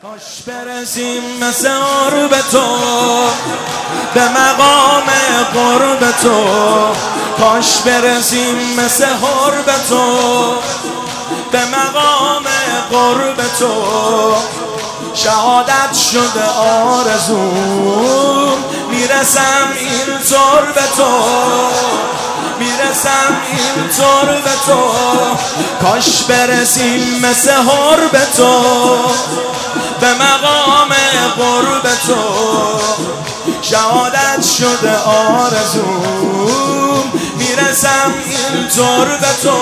کاش برسیم مثل عرب تو به مقام قرب تو، کاش برسیم مثل حرب تو به مقام قرب تو. شهادت شده آرزوم، میرسم اینطور به تو، میرسم اینطور به تو. کاش برسیم مثل حرب تو به مقام قرب تو. شهادت شده آرزوم، میرسم اینطور به تو،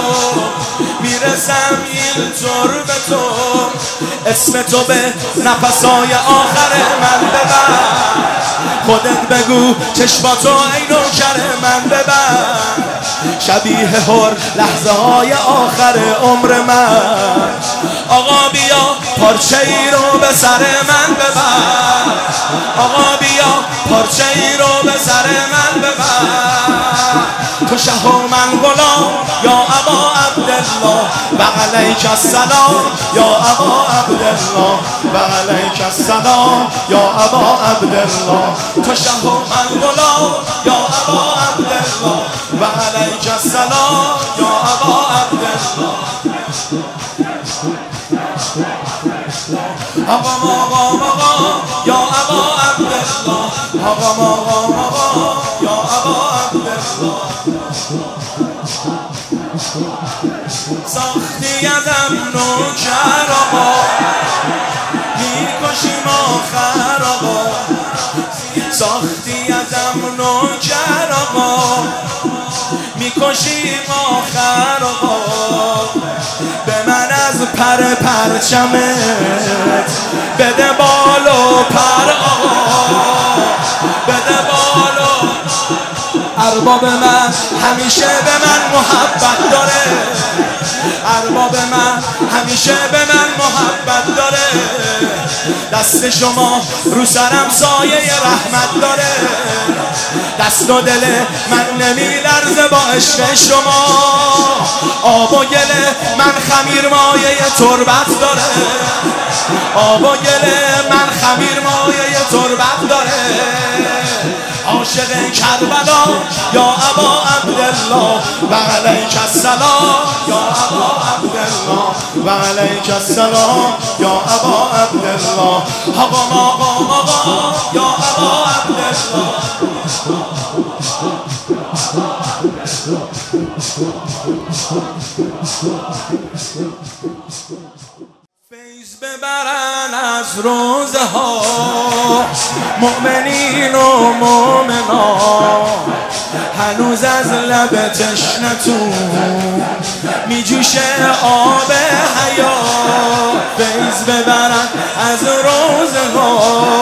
میرسم اینطور به تو. اسم تو به نفسای آخر من ببر، خودت بگو چشماتو ای نوکر من ببر. شبیه هر لحظه های آخر عمر من، آقا بیا پارچه ای رو به سر من ببر، آقا بیا پارچه ای رو به سر من ببر. تو شه و من غلام یا ابا عبدالله و علیک السلام یا ابا عبدالله و علیک السلام یا ابا عبدالله. تو شه و من غلام یا ابا عبدالله و علیک السلام یا ابا عبدالله. آقا یا ابا عبدالله، آقا یا ابا عبدالله. ساختی ازم نوکر آقا، میکشیم آخر آقا. ساختی ازم نوکر آقا، میکشیم آخر آقا. به من از پرچمت بده بال و پر آقا، بده بال و ارباب من همیشه به من محبت داره، ارباب من همیشه به من محبت داره. دست شما رو سرم سایه رحمت داره، دست و دل من نمیلرزه با عشق شما. آب و گل من خمیر مایه تربت داره، آب و گل من خمیر مایه تربت داره. عاشق کربلا یا ابا عبدالله و علیک السلام یا ابا عبدالله و علیک السلام یا ابا عبدالله. آقا یا ابا عبدالله. فیض ببرن از روزه ها مؤمنین و مؤمنات، هنوز از لب تشنتون میجوشه آب حیات. فیض ببرن از روزه ها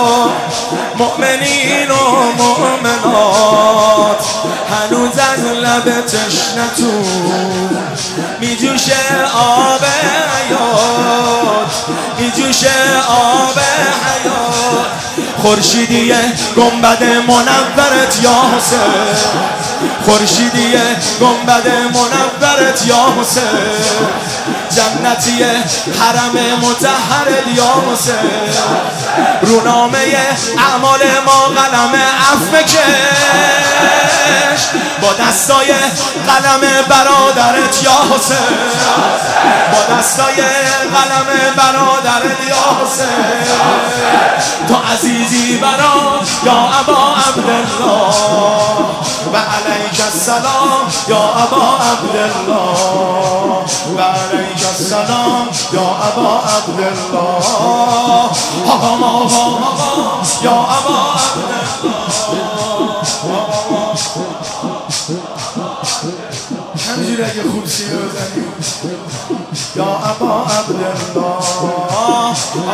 مؤمنین و مؤمنات، هنوز از لب تشنتون میجوشه آب حیات، میجوشه آب حیات. خورشیدی گنبد منورت یا حسین، خورشیدی گنبد منورت یا حسین. جنتی حرم مطهرت یا حسین. رونامه اعمال ما قلم عفو بکش، با دستای قلم برادرت یا حسین، با دستای قلم برادرت یا حسین. تو عزیزی برا یا ابا عبدالله و علیک السلام یا ابا عبدالله و علیک السلام یا ابا عبدالله. آقا یا ابا عبدالله. همینجوری اگه خوب سیره بزنیم یا ابا عبدالله. آقا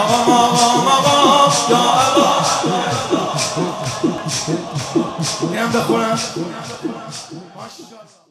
یا ابا عبدالله. اینم بخونم.